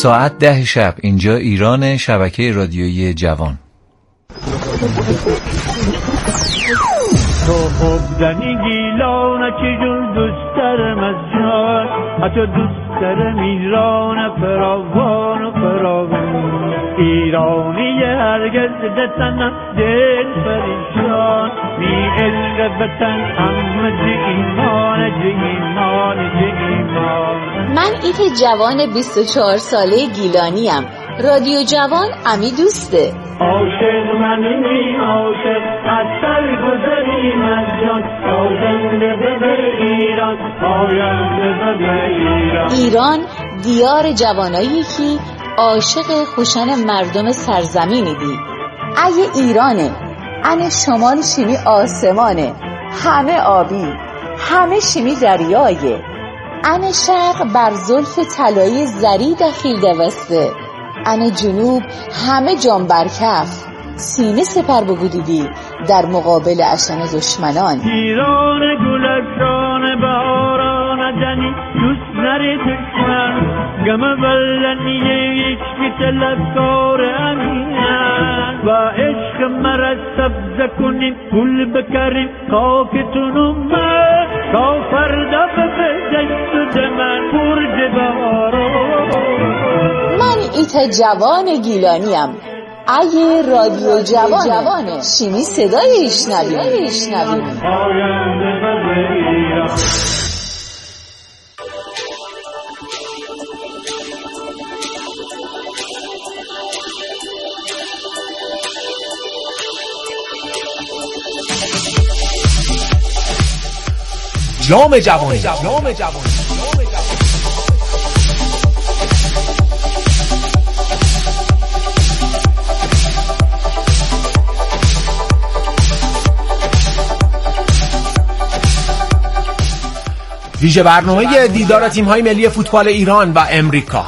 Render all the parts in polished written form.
ساعت 10 شب اینجا ایران، شبکه رادیویی جوان. تو خوبدنی گیلانه که جون دوست دارم از جان، حتی دوست دارم ایران فراوان و فراوان. ایرانی هرگز دتنم دل پریشان، بی عشق وطن همه جه ایمان. من ایت جوان 24 ساله گیلانیم. رادیو جوان امی دوسته. عاشق منی عاشق از سر گذریم از جان، آینده به ایران، آینده به ایران. ایران دیار جوانایی که عاشق خوشن مردم سرزمینی دی. اگه ایرانه ان شمال شیمی آسمانه، همه آبی، همه شیمی دریایه. ان شرق بر زلف طلایی زری دخیل دوسته، ان جنوب همه جان برکف، سینه سپر بگودیدی در مقابل اشن دشمنان. ایران گلستان بهاران جنی دوست نری دشمن، گم بلنیه یک طلبکار امینن، و عشق مرا سبز کنین گل بکرین خاکتونو من، تا فردا به دست من برج بهاران. من ایت جوان گیلانیم. اگه رادیو جوانه شیمی صدای ایشنویم. جام جوانی. ویژه برنامه دیدار تیم‌های ملی فوتبال ایران و امریکا.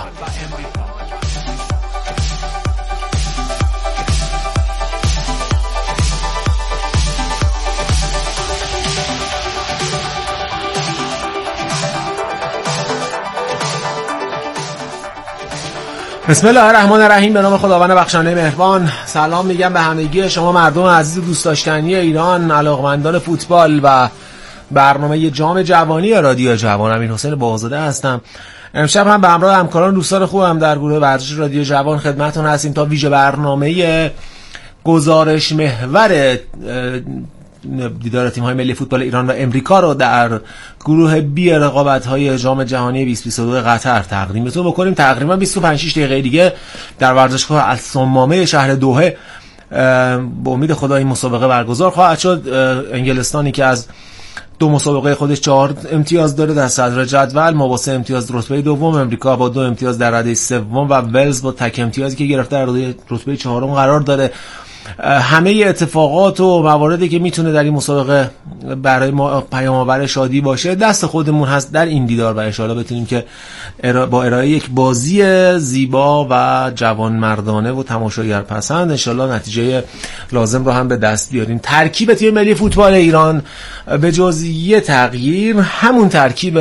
بسم الله الرحمن الرحیم. به نام خداوند بخشنده مهربان. سلام میگم به همگی شما مردم عزیز و دوست داشتنی ایران، علاقمندان فوتبال و برنامه جام جوانی رادیو جوان. امیرحسین باغزاده هستم. امشب هم به همراه همکاران دوستان خوبم در گروه ورزش رادیو جوان خدمتتون هستیم تا ویژه برنامه گزارش محور دیدار تیم‌های ملی فوتبال ایران و امریکا رو در گروه بی رقابت‌های جام جهانی 2022 قطر تقدیمتون بکنیم. تقریبا 25 دقیقه دیگه در ورزشگاه الصمامه شهر دوحه به امید خدا این مسابقه برگزار خواهد شد. انگلستانی که از 2 مسابقه خودش 4 امتیاز داره در صدر جدول، ما با 3 امتیاز رتبه دوم، امریکا با 2 امتیاز در رده سوم و ولز با تک امتیازی که گرفته در رتبه چهارم قرار داره. همه اتفاقات و مواردی که میتونه در این مسابقه برای ما پیام‌آور شادی باشه دست خودمون هست در این دیدار و ان شاءالله بتونیم که با ارائه یک بازی زیبا و جوانمردانه و تماشاگر پسند ان شاءالله نتیجه لازم رو هم به دست بیاریم. ترکیب تیم ملی فوتبال ایران به جز یه تغییر همون ترکیب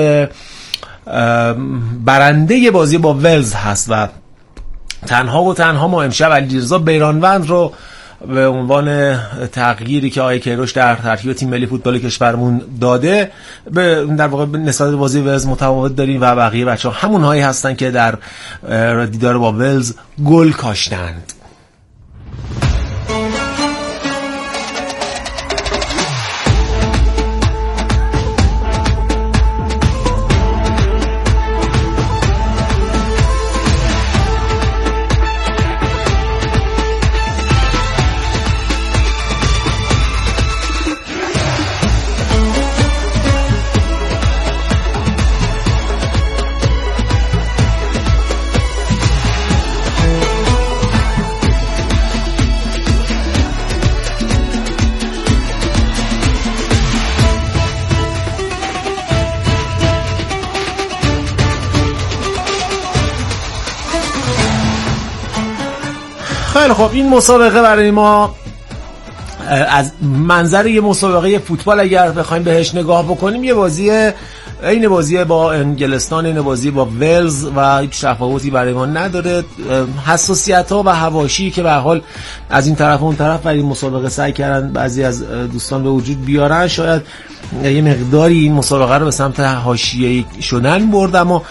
برنده بازی با ولز هست و تنها ما امشب علیرضا بیرانوند رو به عنوان تغییری که آقای کیروش در ترکیب تیم ملی فوتبال کشورمون داده در واقع نسبت بازی ولز متفاوت داریم و بقیه بچه‌ها همونهایی هستن که در دیدار با ولز گل کاشتند. خیلی خب، این مسابقه برای ما از منظر یه مسابقه فوتبال اگر بخوایم بهش نگاه بکنیم یه بازی این بازی با انگلستان، این بازی با ولز و هیچ تفاوتی برای ما نداره. حساسیت‌ها و حواشی که به هر حال از این طرف و اون طرف برای مسابقه سعی کردن بعضی از دوستان به وجود بیارن، شاید یه مقداری این مسابقه رو به سمت حاشیه‌ای شدن برد. اما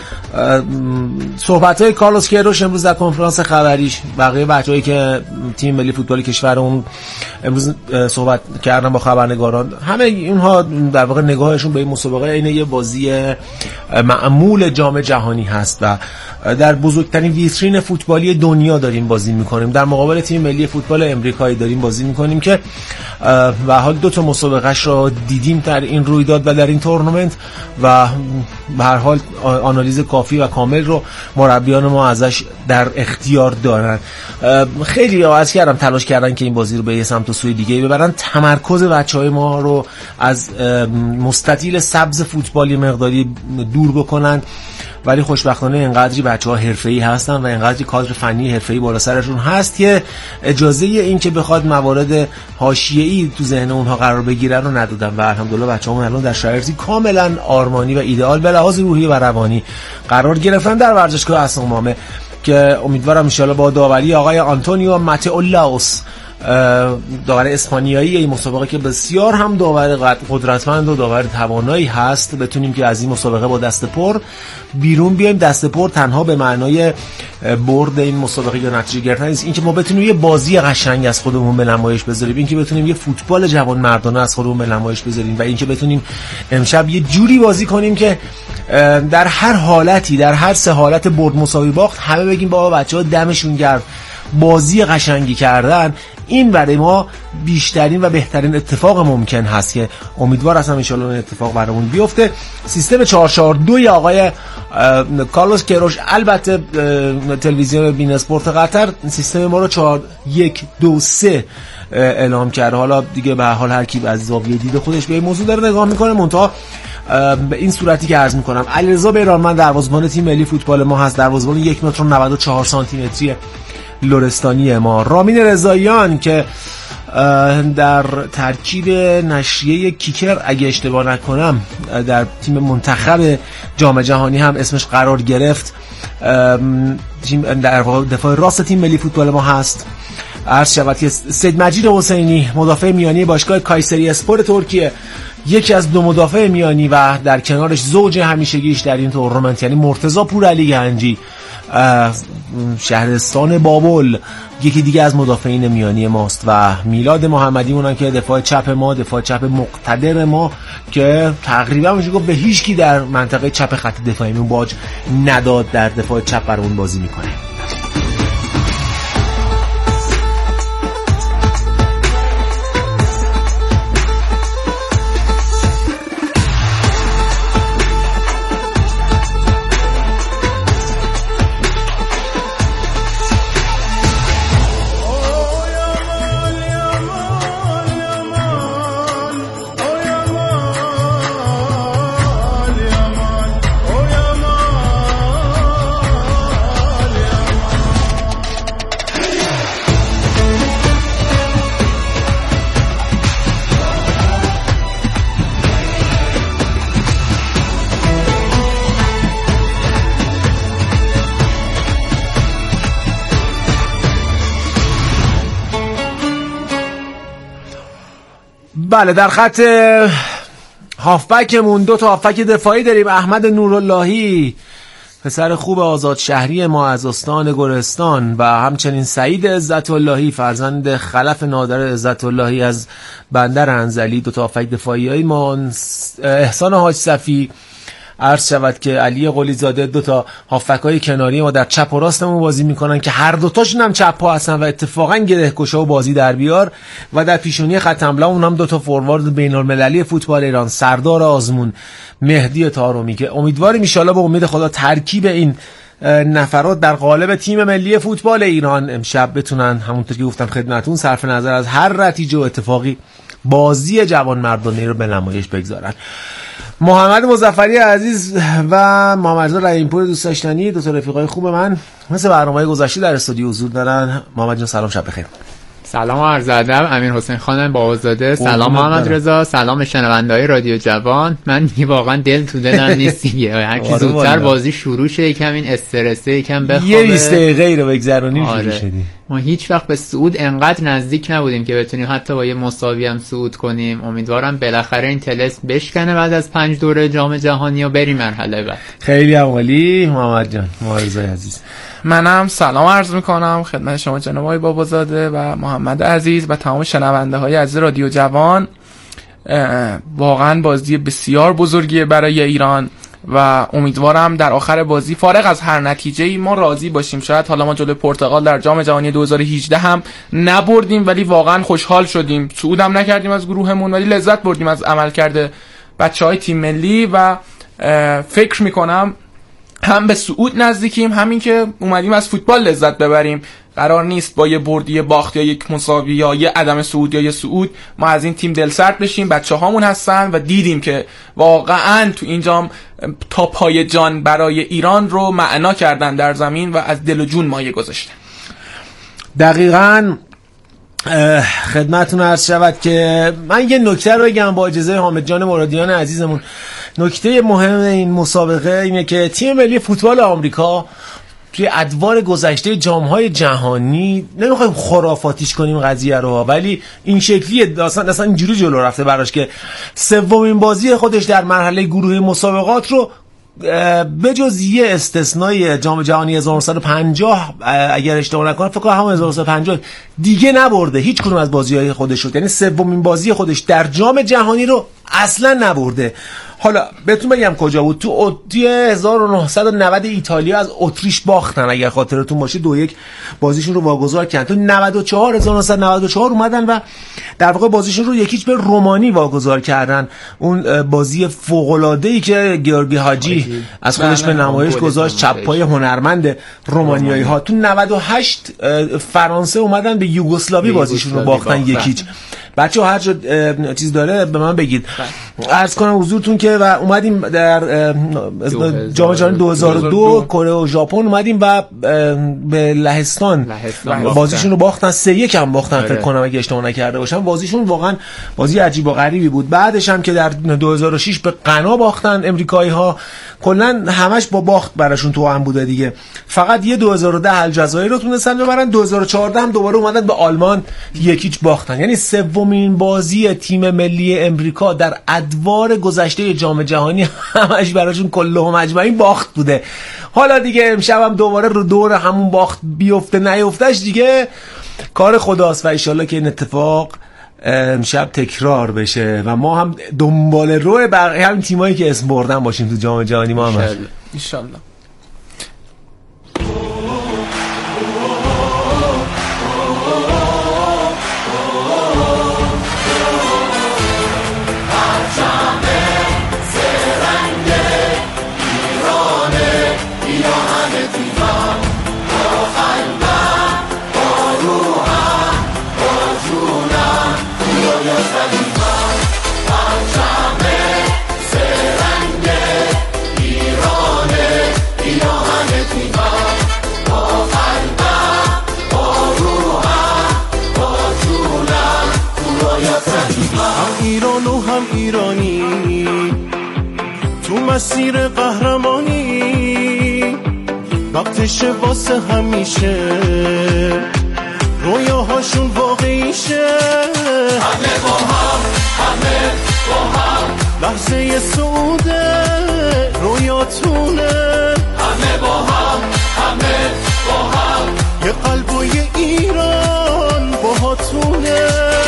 صحبت‌های کارلوس کیروش امروز در کنفرانس خبریش، بقیه بچه‌هایی که تیم ملی فوتبال کشورمون امروز صحبت کردن با خبرنگاران، همه اینها در واقع نگاهشون به این مسابقه اینه یه بازی معمول جام جهانی هست و در بزرگترین ویترین فوتبالی دنیا داریم بازی میکنیم، در مقابل تیم ملی فوتبال امریکایی داریم بازی میکنیم که و حال دو تا مسابقهش رو دیدیم در این رویداد و در این تورنمنت و به هر حال آنالیز کافی و کامل رو مربیان ما ازش در اختیار دارن. خیلی از کردم تلاش کردن که این بازی رو به یه سمت و سوی دیگه ببرن، تمرکز بچهای ما رو از مستطیل سبز فوتبالی مقداری دور بکنن، ولی خوشبختانه اینقدری بچه‌ها حرفه‌ای هستن و اینقدری کادر فنی حرفه‌ای بالا سرشون هست که اجازه این که بخواد موارد حاشیه‌ای تو ذهن اونها قرار بگیره رو ندادن و الحمدلله بچه‌ها الان در شرایطی کاملا آرمانی و ایدئال به لحاظ روحی و روانی قرار گرفتن در ورزشگاه اسمامه که امیدوارم ان شاءالله با داوری آقای آنتونیو ماتئولاوس، داور اسپانیایی این مسابقه که بسیار هم داور قدرتمند و داور توانایی هست، بتونیم که از این مسابقه با دست پر بیرون بیایم. دست پر تنها به معنای برد این مسابقه یا نتیجه گرفتن نیست، این که ما بتونیم یه بازی قشنگ از خودمون به نمایش بذاریم، این که بتونیم یه فوتبال جوان مردانه از خودمون به نمایش بذاریم و این که بتونیم امشب یه جوری بازی کنیم که در هر حالتی، در هر سه حالت برد مساوی باخت، همه بگیم بابا بچه‌ها دمشون گرم، بازی قشنگی کردن. این برای ما بیشترین و بهترین اتفاق ممکن هست که امیدوار هستم ان شاءالله این اتفاق برامون بیفته. سیستم 442 آقای کارلوس کیروش، البته تلویزیون بین اسپورت قطر سیستم ما رو 4123 اعلام کرده. حالا دیگه به هر حال هر کی از زاویه دید خودش به این موضوع داره نگاه میکنه، منتها به این صورتی که عرض میکنم علیرضا بیرانمند دروازه‌بان تیم ملی فوتبال ما هست، دروازه‌بان 1 متر و 94 سانتی متری لرستانی ما. رامین رضاییان که در ترکیب نشریه کیکر اگه اشتباه نکنم در تیم منتخب جام جهانی هم اسمش قرار گرفت، در دفاع راست تیم ملی فوتبال ما هست. عرض شود که سید مجید حسینی مدافع میانی باشگاه کایسری اسپور ترکیه، یکی از دو مدافع میانی و در کنارش زوج همیشگیش در این تورنمنت یعنی مرتضی پورعلی گنجی شهرستان بابل، یکی دیگه از مدافعین میانی ماست و میلاد محمدی اونم که دفاع چپ ما، دفاع چپ مقتدر ما که تقریبا میشه گفت به هیچ کی در منطقه چپ خط دفاعیمون باج نداد در دفاع چپ برامون بازی میکنه. بله، در خط هافبکمون دو تا هافبک دفاعی داریم. احمد نوراللهی پسر خوب آزاد شهری ما از استان گلستان و همچنین سعید عزت اللهی فرزند خلف نادر عزت اللهی از بندر انزلی، دو تا هافبک دفاعی های ما. احسان حاج صفی، عرض شود که علی قلی زاده، دو تا هافبک‌های کناری ما در چپ و راستمون بازی میکنن که هر دوتاشون هم چپ پا هستن و اتفاقا گره‌گشا و بازی در بیار. و در پیشونی خط حمله اون هم دو تا فوروارد بین‌المللی فوتبال ایران، سردار آزمون، مهدی طارمی، که امیدواریم ان شاءالله به امید خدا ترکیب این نفرات در قالب تیم ملی فوتبال ایران امشب بتونن همونطور که گفتم خدمتتون صرف نظر از هر نتیجه و اتفاقی بازی جوان مردانه رو به نمایش بگذارن. محمد مظفری عزیز و محمد رضا رحیمپور دوست داشتنی، دو تا رفیقای خوب من مثل برنامه‌های گذشته در استودیو حضور دارن. محمد جان سلام، شب بخیر. سلام عرض ادب، امیر حسین خانم باوزاده. سلام محمد رضا، سلام به شنونده‌های رادیو جوان. من واقعا دل تو دلم نیست دیگه، هر کی زودتر بازی شروع شه، یکم این استرسه یکم بخوابه، یه 20 دقیقه رو بگذرونیم شروع شدی. ما هیچ وقت به صعود انقدر نزدیک نبودیم که بتونیم حتی با یه مساوی هم صعود کنیم. امیدوارم بالاخره این طلسم بشکنه بعد از 5 دوره جام جهانی و بریم مرحله بعد. خیلی عالی محمد جان، معرضای عزیز. منم سلام عرض میکنم خدمت شما جناب آقای بابازاده و محمد عزیز و تمام شنونده های عزیز رادیو جوان. واقعا بازی بسیار بزرگیه برای ایران و امیدوارم در آخر بازی فارغ از هر نتیجه‌ای ما راضی باشیم. شاید حالا ما جلوی پرتغال در جام جهانی 2018 هم نبردیم ولی واقعا خوشحال شدیم، صعودم نکردیم از گروهمون ولی لذت بردیم از عملکرد بچه‌های تیم ملی و فکر میکنم هم به صعود نزدیکیم، همین که اومدیم از فوتبال لذت ببریم. قرار نیست با یه بردی باخت یا یک مساوی یا یه عدم صعود یا یه صعود ما از این تیم دلسرد بشیم. بچه‌هامون هستن و دیدیم که واقعا تو این جام تا پای جان برای ایران رو معنا کردن در زمین و از دل و جون مایه گذاشتن. دقیقاً خدمتتون عرض شود که من یه نکته رو بگم با اجازه حامد جان مرادیان عزیزمون. نکته مهم این مسابقه اینه که تیم ملی فوتبال آمریکا توی ادوار گذشته جام‌های جهانی، نمیخوایم خرافاتیش کنیم قضیه رو، ولی این شکلیه اصلا اینجوری جلو رفته براش که سومین بازی خودش در مرحله گروهی مسابقات رو بجز یه استثنای جام جهانی 1950 اگر اشتباه نکنم فکر کنم همون 1950 دیگه نبرده هیچ کدوم از بازی‌های خودش رو، یعنی سومین بازی خودش در جام جهانی رو اصلا نبرده. حالا بهتون بگم کجا بود. تو 1990 ایتالیا از اتریش باختن اگر خاطرتون باشه، 2-1 بازیشون رو واگذار کردن. تو 1994 اومدن و در واقع بازیشون رو 1-0 به رومانی واگذار کردن. اون بازی فوق‌العاده‌ای که گیورگی حاجی از خودش به نمایش گذاشت، چپ پای هنرمند رومانیایی ها. تو 98 فرانسه اومدن به یوگسلاوی بازیشون رو باختن 1-0. بچه‌ها هر جا چیز داره به من بگید. عرض کنم حضورتون که و اومدیم در جام جهانی 2002 کره و ژاپن اومدیم و به لهستان بازیشون رو باختن 3-1 هم باختن فکر کنم اگه اشتباه نکرده باشم. بازیشون واقعا بازی عجیب و غریبی بود. بعدش هم که در 2006 به غنا باختن امریکایی‌ها. کلا همش با باخت براشون تو هم بوده دیگه. فقط یه 2010 الجزایر رو تونستن ببرن. 2014 هم دوباره اومدن به آلمان 1-0 باختن. یعنی سومین بازی تیم ملی امریکا در ادوار گذشته جام جهانی همش براشون کلهم اجمعین باخت بوده. حالا دیگه امشب هم دوباره رو دور همون باخت بیفته نیفتش دیگه کار خداست و انشالله که این اتفاق امشب تکرار بشه و ما هم دنبال روی بقیه همین تیمایی که اسم بردن باشیم تو جام جهانی. ما هم انشالله. مسیر قهرمانی وقتش واسه همیشه رویاهاشون واقعیشه. همه با هم لحظه سعوده رویاتونه. همه با هم یه قلب و یه ایران باهاتونه.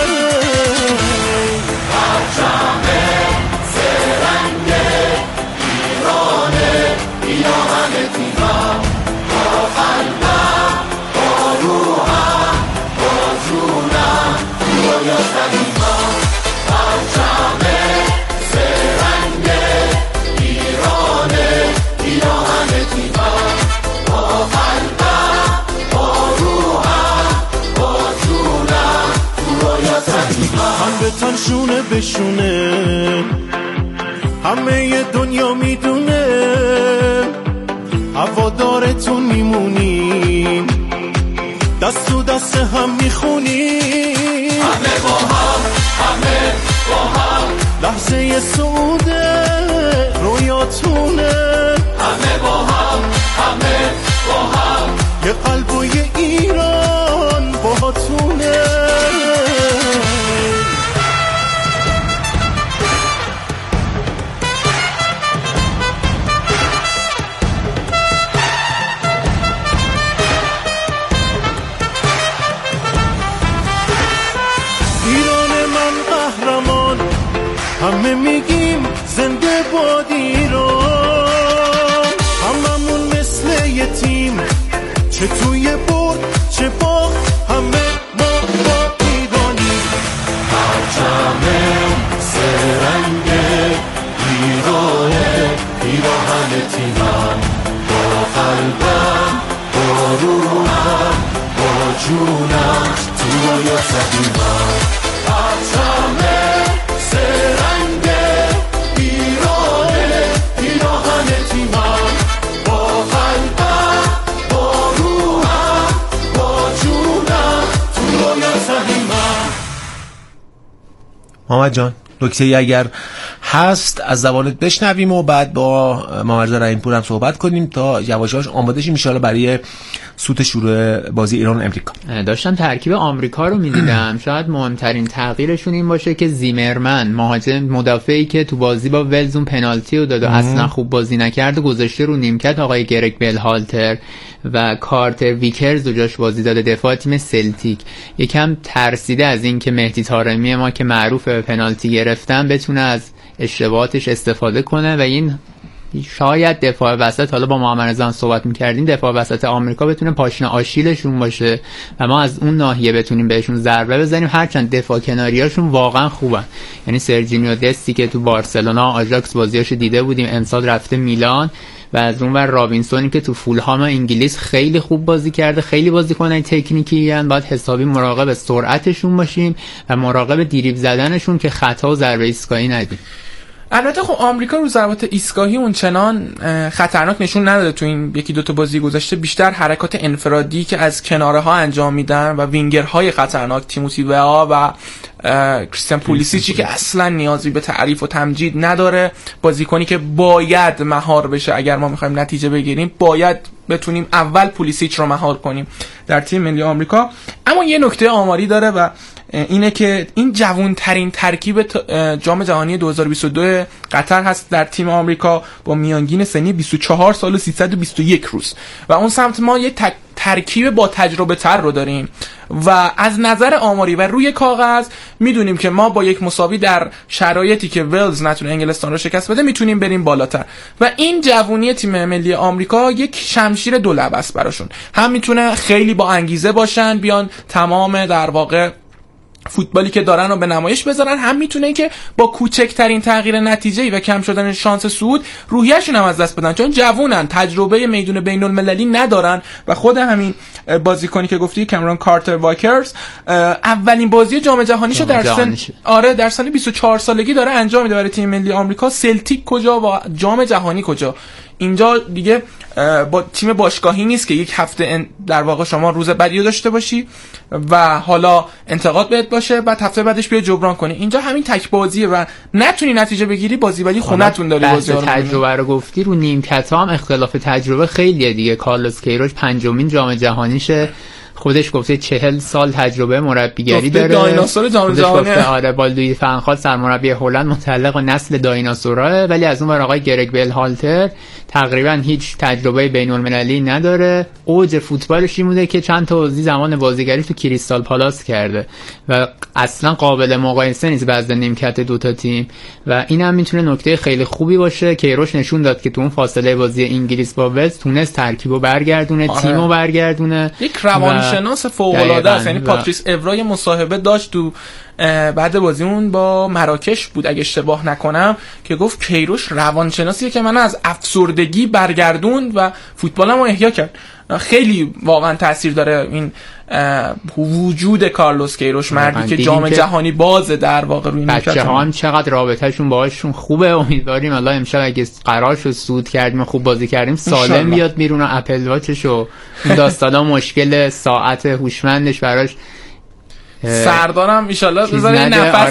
تن شونه بشونه همه ی دنیا میدونه هوادارتون میمونیم دست تو دست هم میخونیم، همه با هم لحظه سعود رویاتونه، همه با هم یه قلب و یه ایران باهاتونه. همه میگیم زنده باد ایران، هممون مثل یه تیم، چه توی برد چه باخت همه ما با ایرانی. پرچم سرنگ ایرانه، پیراهن تیمم، با قلبم با روحم با جونم تو رویا سبیمم. پرچم سرنگ ایرانه، پیراهن تیمم، با قلبم با روحم با جونم تو رویا سهیمم. محمد جان نکته‌ای اگر هست از زبانت بشنویم و بعد با محمد رحیم‌پور هم صحبت کنیم تا یواشاش آماده شیم ان شاءالله برای سوت شروع بازی ایران و امریکا. داشتم ترکیب آمریکا رو می‌دیدم، شاید مهمترین تغییرشون این باشه که زیمرمن مهاجم مدافعی که تو بازی با ولز اون پنالتی رو داد و اصلا خوب بازی نکرد گذاشته رو نیمکت آقای گرگ بلهالتر و کارتر ویکرز رو جاش بازی داده دفاع تیم سلتیک. یکم ترسیده از این که مهدی طارمی ما که معروف به پنالتی گرفتن بتونه از اشتباهاتش استفاده کنه و این شاید دفاع وسط، حالا با محمد رضا صحبت می‌کردیم، دفاع وسط آمریکا بتونه پاشنه آشیلشون باشه و ما از اون ناحیه بتونیم بهشون ضربه بزنیم، هرچند دفاع کناریاشون واقعا خوبن. یعنی سرجینیو دستی که تو بارسلونا آژاکس بازیاشو دیده بودیم، امسال رفته میلان، و از اون ور رابینسونی که تو فولهام انگلیس خیلی خوب بازی کرده. خیلی بازیکنای تکنیکی ان، باید حسابی مراقب سرعتشون باشیم و مراقب دریبل زدنشون که خطا و ضربه ایستگاهی ندیم. البته خب آمریکا رو ضربات ایستگاهی اون چنان خطرناک نشون نداده تو این یکی دو تا بازی گذشته، بیشتر حرکات انفرادی که از کناره ها انجام میدن و وینگرهای خطرناک تیموتی وئا و کریستیان پولیسیچی که اصلا نیازی به تعریف و تمجید نداره، بازیکنی که باید مهار بشه. اگر ما میخوایم نتیجه بگیریم باید بتونیم اول پولیسیچ رو مهار کنیم در تیم ملی آمریکا. اما یه نکته آماری داره و اینه که این جوان‌ترین ترکیب جام جهانی 2022 قطر هست در تیم آمریکا با میانگین سنی 24 سال و 321 روز و اون سمت ما یه ترکیب با تجربه تر رو داریم و از نظر آماری و روی کاغذ میدونیم که ما با یک مساوی در شرایطی که ولز نتونه انگلستان رو شکست بده میتونیم بریم بالاتر و این جوونی تیم ملی آمریکا یک شمشیر دو لبه است براشون. هم میتونه خیلی با انگیزه باشن، بیان تمام در واقع فوتبالی که دارن رو به نمایش بذارن، هم میتونه که با کوچکترین تغییر نتیجه‌ای و کم شدن شانس صعود روحیه‌شون هم از دست بدن، چون جوونن، تجربه میدون بین‌المللی ندارن و خود همین بازیکنی که گفتی کامرون کارتر واکرز اولین بازی جام جهانیشو در سن 24 سالگی داره انجام میده برای تیم ملی آمریکا. سلتیک کجا و جام جهانی کجا؟ اینجا دیگه با تیم باشگاهی نیست که یک هفته در واقع شما روز بعدی رو داشته باشی و حالا انتقاد بهت باشه بعد هفته بعدش بیا جبران کنی. اینجا همین تک بازیه و نتونی نتیجه بگیری، بازی ولی خونتون داری بازی رو. تجربه رو گفتی، رو نیمکت هم اختلاف تجربه خیلیه دیگه. کارلوس کیروش پنجمین جام جهانیشه، خودش گفته 40 سال تجربه مربیگری داره، دایناسور جام جهانی. آره بالدوی فنخال سرمربی هلند متعلق به نسل دایناسوراه، ولی از اون ور آقای گرگ بلهالتر تقریبا هیچ تجربه بین‌المللی نداره. اوج فوتبالش این بوده که چند تا بازی زمان بازیگری تو کریستال پالاس کرده و اصلا قابل مقایسه نیست وزن نیمکت دو تا تیم و این هم میتونه نکته خیلی خوبی باشه. کیروش نشون داد که تو اون فاصله بازی انگلیس با ولز تونست ترکیبو برگردونه، تیمو برگردونه. یک روانشناس فوق‌العاده است. یعنی پاتریس اورای مصاحبه داشت تو بعد بازی اون با مراکش بود اگه اشتباه نکنم که گفت کیروش روانشناسیه که من از افسردگی برگردوند و فوتبالمو احیا کرد. خیلی واقعا تاثیر داره این وجود کارلوس کیروش، مردی که جام جهانی بازه در واقع روی نیمکت. بچه‌ها هم چقدر رابطه‌شون باهاشون خوبه. امیدواریم الله امشب اگه قرار شد صعود کردیم خوب بازی کردیم سالم بیاد بیرون و اپل واچش و داستانا مشکل ساعت هوشمندش براش سردارم ان شاءالله بذاره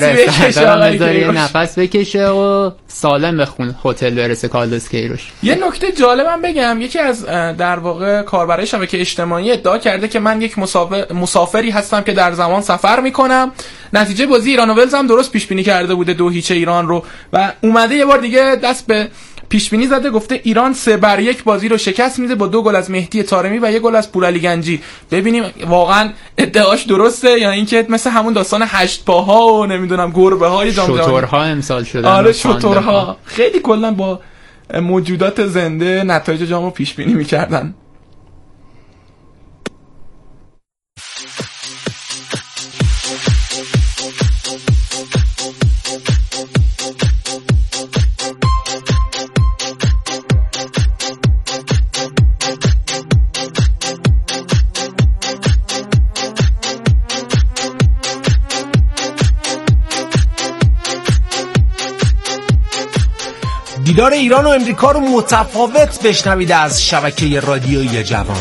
نفس بکشه و سالم به هتل برسه کارلوس کیروش. یه نکته جالبم بگم، یکی از در واقع کاربرای شبکه اجتماعی ادعا کرده که من یک مسافری هستم که در زمان سفر میکنم. نتیجه بازی ایران و ولز هم درست پیش بینی کرده بوده 2-0 ایران رو و اومده یه بار دیگه دست به پیش بینی زده، گفته ایران 3-1 بازی رو شکست میده با 2 گل از مهدی طارمی و 1 گل از پورعلی گنجی. ببینیم واقعا ادعاش درسته یا اینکه مثل همون داستان 8 پاها و نمیدونم گربه های جام جهانی شترها امسال شدن. آره شترها خیلی کلا با موجودات زنده نتایج جامو پیش بینی میکردن. دیدار ایران و امریکا رو متفاوت بشنوید از شبکه رادیویی جوان.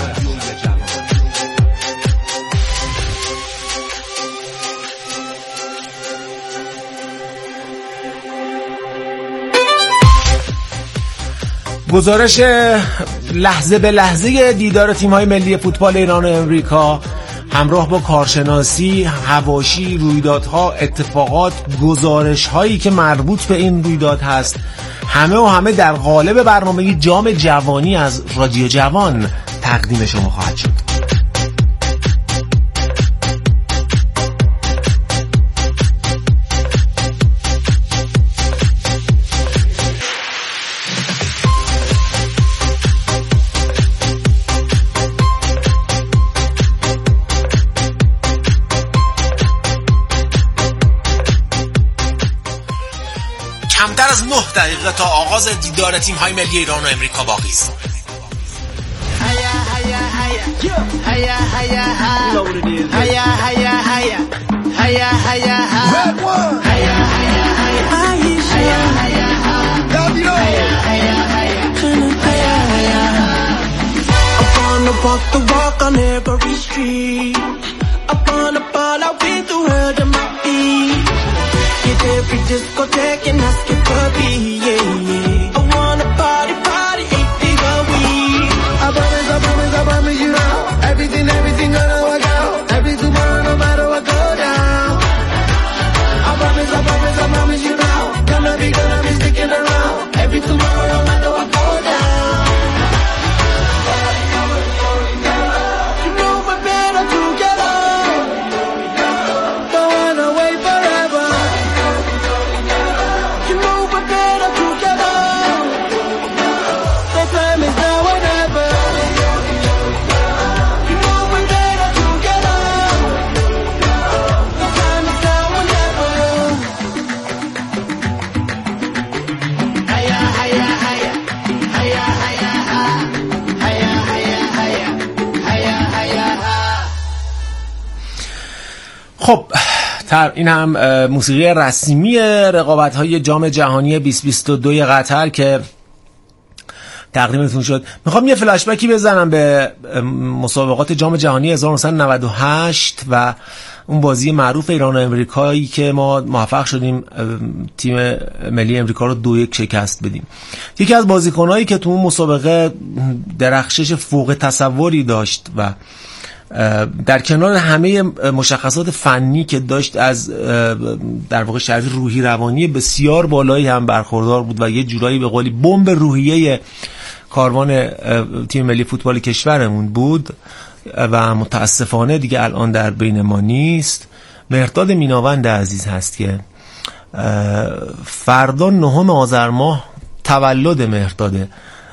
گزارش لحظه به لحظه دیدار تیم‌های ملی فوتبال ایران و امریکا همراه با کارشناسی، حواشی، رویدادها، اتفاقات، گزارش‌هایی که مربوط به این رویداد هست، همه در قالب برنامه جام جوانی از رادیو جوان تقدیم شما خواهد شد. کمتر از 9 دقیقه تا آغاز دیدار تیم‌های ملی ایران و امریکا باقی است. Every discotheque and ask it for me, yeah, yeah. I wanna party, 8 days a week. I promise you now. Everything gonna work out. Every tomorrow, no matter what go down. I promise you now. Gonna be sticking around. Every tomorrow, no matter what go down. You know we're better together. Don't wanna wait forever. خب این هم موسیقی رسمی رقابت‌های جام جهانی 2022 قطر که تقدیمتون شد. میخوام یه فلاشبکی بزنم به مسابقات جام جهانی 1998 و اون بازی معروف ایران و امریکایی که ما موفق شدیم تیم ملی امریکا رو 2-1 شکست بدیم. یکی از بازیکنایی که تو اون مسابقه درخشش فوق تصوری داشت و در کنار همه مشخصات فنی که داشت از در واقع شرایط روحی روانی بسیار بالایی هم برخوردار بود و یه جورایی به قولی بمب روحیه کاروان تیم ملی فوتبال کشورمون بود و متاسفانه دیگه الان در بین ما نیست. مهرداد میناوند عزیز هست که فردا 9 آذر ماه تولد مهرداده.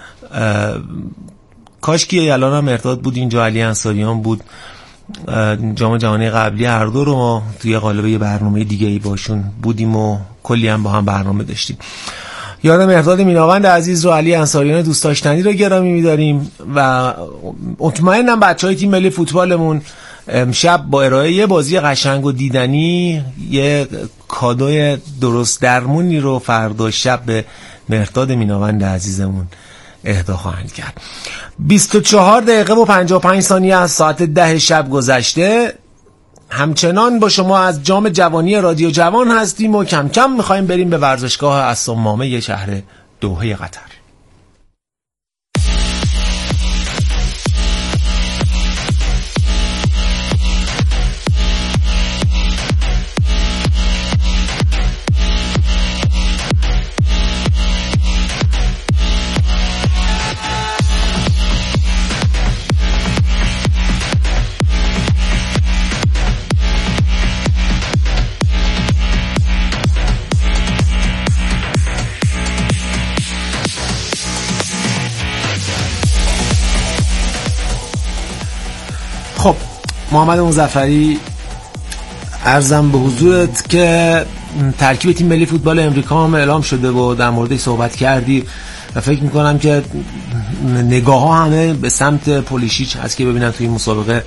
کاش که الان هم مهرداد بود اینجا، علی انصاریان بود. جام جهانی قبلی هر دو رو ما توی قالب یه برنامه دیگه ای باشون بودیم و کلی هم با هم برنامه داشتیم. یاد مهرداد میناوند عزیز رو، علی انصاریان دوست داشتنی رو گرامی می‌داریم و مطمئنم بچهای تیم ملی فوتبالمون امشب با ارائه یه بازی قشنگ و دیدنی یه کادوی درست درمونی رو فردا شب به مهرداد میناوند عزیزمون اهدا خواهند کرد. 24 دقیقه و 55 ثانیه از ساعت 10 شب گذشته. همچنان با شما از جام جوانی رادیو جوان هستیم و کم کم میخوایم بریم به ورزشگاه الصمامه شهر دوحه قطر. خب محمد مظفری، عرضم به حضورت که ترکیب تیم ملی فوتبال امریکا هم اعلام شده و در موردش صحبت کردی و فکر میکنم که نگاه ها همه به سمت پولیشیچ هست که ببینن توی این مسابقه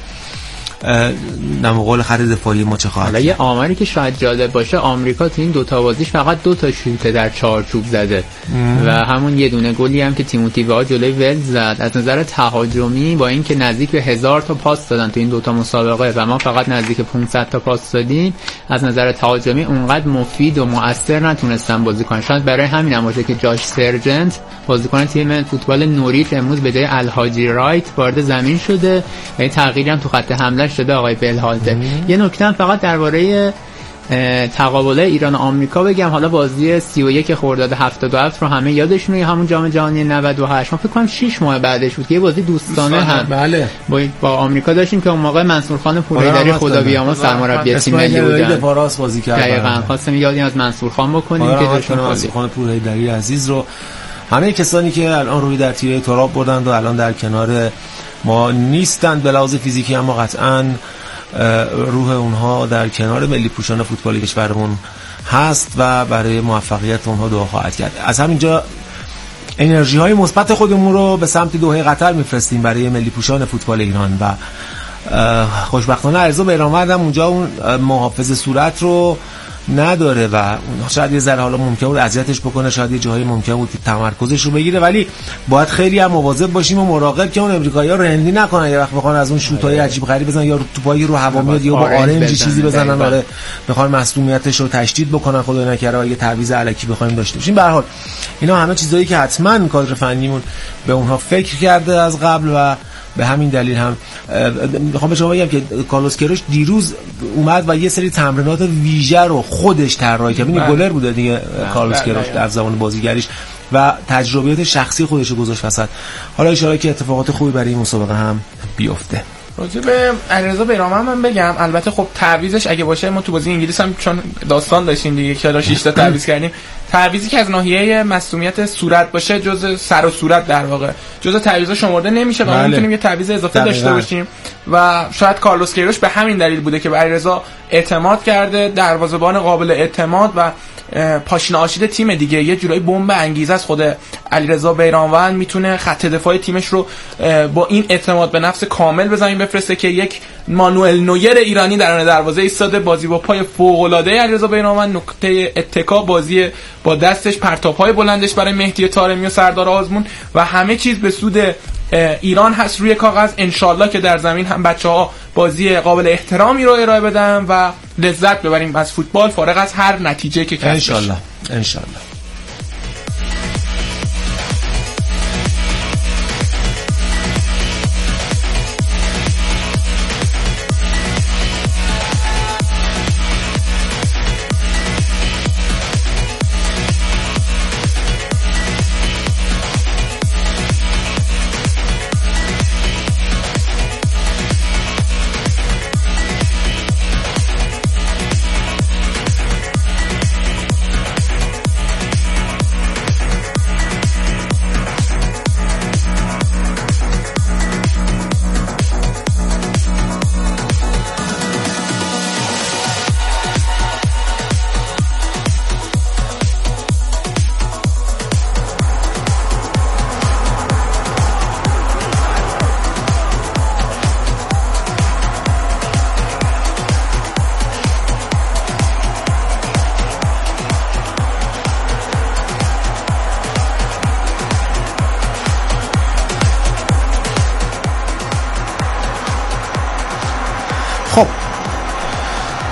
در قول خط دفاعی ما چه خواهد. حالا یه آماری که شاید جالب باشه، آمریکا تو این دوتا بازیش فقط 2 شوت در چارچوب زده و همون یه دونه گلی هم که تیموتی وها جلوی ولز زد. از نظر تهاجمی با اینکه نزدیک به 1000 تا پاس دادن تو این دوتا مسابقه و ما فقط نزدیک 500 تا پاس دادیم، از نظر تهاجمی اونقدر مفید و مؤثر نتونستن بازی کنن. شاید برای همین هم باشه که جاش سرجنت بازیکن تیم فوتبال نوریچ امروز به جای الحاجی رایت وارد زمین شده و تغییری هم تو خط حمله شده آقای بلهالته. یه نکته هم فقط درباره تقابل ایران و آمریکا بگم. حالا بازی 31 خرداد 77 رو همه یادشونه، همون جام جهانی 98 ما فکر کنم 6 ماه بعدش بود که یه بازی دوستانه هم بله با آمریکا داشتیم که اون موقع منصورخان پورحیدری خدا بیامرز سرمربی تیم ملی بودن. پاراس بازی کرد. دقیقاً خواستم یادی از منصورخان بکنیم که داشتیم منصورخان پورحیدری عزیز رو، همه کسانی که الان روی در تیره تراب بردند و الان در کنار ما نیستند به لحاظ فیزیکی، اما قطعاً روح اونها در کنار ملی پوشان فوتبال کشورمون هست و برای موفقیت اونها دعا خواهد کرد. از همینجا انرژی های مثبت خودمون رو به سمت دوحه قطر میفرستیم برای ملی پوشان فوتبال ایران و خوشبختانه عرضا بیرانوند هم اونجا اون محافظ صورت رو نداره و شاید یه ذره حالا ممکنه بود اذیتش بکنه، شاید یه جایی ممکنه بود تمرکزش رو بگیره، ولی باید خیلی هم مواظب باشیم و مراقب که اون امریکایی‌ها رندی نکنن یه وقت بخوان از اون شوت‌های عجیب غریب بزنن یا توپایی رو هوا میاد یا با آرنج چیزی بزنن، آره بخوان مصونیتش رو تشدید بکنن خدای نکره یه تعویض الکی بخوایم داشته باشیم. به هر حال اینا همه چیزایی که حتما کادر فنیمون به اونها فکر کرده از قبل و به همین دلیل هم میخوام به شما بگم که کارلوس کیروش دیروز اومد و یه سری تمرینات ویژه رو خودش طراحی کرد. این گلر بوده دیگه کارلوس کیروش در زمان بازیگریش و تجربیات شخصی خودش رو گذاشت وسط. حالا ان شاءالله که اتفاقات خوبی برای این مسابقه هم بیفته. راجع به علیرضا بیرانوند من بگم، البته خب تعویضش اگه باشه، ما تو بازی انگلیس هم چون داستان داشتیم دیگه که 6 تا تعویض کردیم، تعویضی که از ناحیه مصونیت صورت باشه جز سر و صورت در واقع جز تعویضا شمرده نمیشه و ما میتونیم یه تعویض اضافه داشته باشیم و شاید کارلوس کیروش به همین دلیل بوده که به علیرضا اعتماد کرده، دروازه‌بان قابل اعتماد و پاشنه آشیل تیم دیگه، یه جورایی بمب انگیزه است. خود علیرضا بیرانوند میتونه خط دفاعی تیمش رو با این اعتماد به نفس کامل به زمین بفرسته که یک مانوئل نویر ایرانی درون دروازه ایستاده، بازی با پای فوق العاده علیرضا بیرانوند، نقطه اتکا بازی با دستش، پرتاب‌های بلندش برای مهدی طارمی و سردار آزمون و همه چیز به سود ایران هست روی کاغذ. انشالله که در زمین هم بچه‌ها بازی قابل احترامی رو ارائه بدن و لذت ببریم از فوتبال فارغ از هر نتیجه که کسب بشه. انشالله.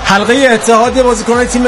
حلقه اتحاد بازیکنان تیم